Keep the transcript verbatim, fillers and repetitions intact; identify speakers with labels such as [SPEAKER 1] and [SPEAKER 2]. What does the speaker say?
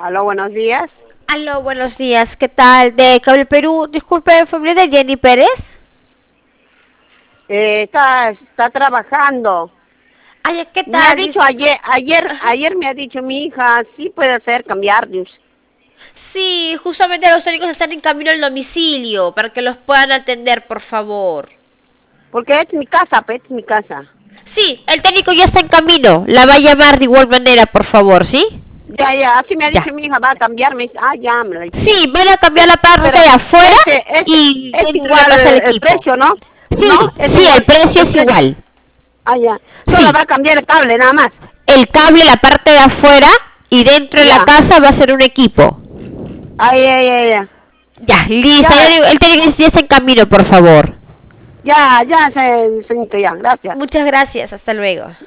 [SPEAKER 1] Aló, buenos días.
[SPEAKER 2] Aló, buenos días, ¿qué tal? De Cable Perú, disculpe, ¿familia de Jenny Pérez?
[SPEAKER 1] Eh, está, está trabajando.
[SPEAKER 2] Ay, ¿qué
[SPEAKER 1] Me ha
[SPEAKER 2] tal?
[SPEAKER 1] dicho
[SPEAKER 2] Dis-
[SPEAKER 1] ayer, ayer,
[SPEAKER 2] Ajá.
[SPEAKER 1] ayer me ha dicho mi hija, sí puede hacer cambiarlos.
[SPEAKER 2] Sí, justamente los técnicos están en camino al domicilio para que los puedan atender, por favor.
[SPEAKER 1] Porque es mi casa, pues, es mi casa.
[SPEAKER 2] Sí, el técnico ya está en camino, la va a llamar de igual manera, por favor, ¿sí?
[SPEAKER 1] Ya, ya, así me ha
[SPEAKER 2] Ya.
[SPEAKER 1] dicho mi hija, va a cambiarme. Ah, ya, me lo ha dicho.
[SPEAKER 2] Sí, van a cambiar la parte
[SPEAKER 1] Pero
[SPEAKER 2] de afuera
[SPEAKER 1] ese, ese,
[SPEAKER 2] y
[SPEAKER 1] es
[SPEAKER 2] dentro le
[SPEAKER 1] igual
[SPEAKER 2] pasa el
[SPEAKER 1] el, el
[SPEAKER 2] equipo.
[SPEAKER 1] precio, ¿no? ¿No?
[SPEAKER 2] Sí,
[SPEAKER 1] Es
[SPEAKER 2] sí, el
[SPEAKER 1] igual
[SPEAKER 2] precio
[SPEAKER 1] el
[SPEAKER 2] es
[SPEAKER 1] precio.
[SPEAKER 2] igual.
[SPEAKER 1] Ah, ya. Solo va
[SPEAKER 2] Sí,
[SPEAKER 1] a cambiar el cable, nada más.
[SPEAKER 2] el cable, la parte de afuera y dentro de la
[SPEAKER 1] Ya.
[SPEAKER 2] casa va a ser un equipo.
[SPEAKER 1] Ay, ay, ay, ay.
[SPEAKER 2] Ya, listo.
[SPEAKER 1] Ya,
[SPEAKER 2] Ya, el técnico ya está en camino, por favor.
[SPEAKER 1] ya, ya, se, señorita, ya, gracias.
[SPEAKER 2] Muchas gracias. Hasta luego.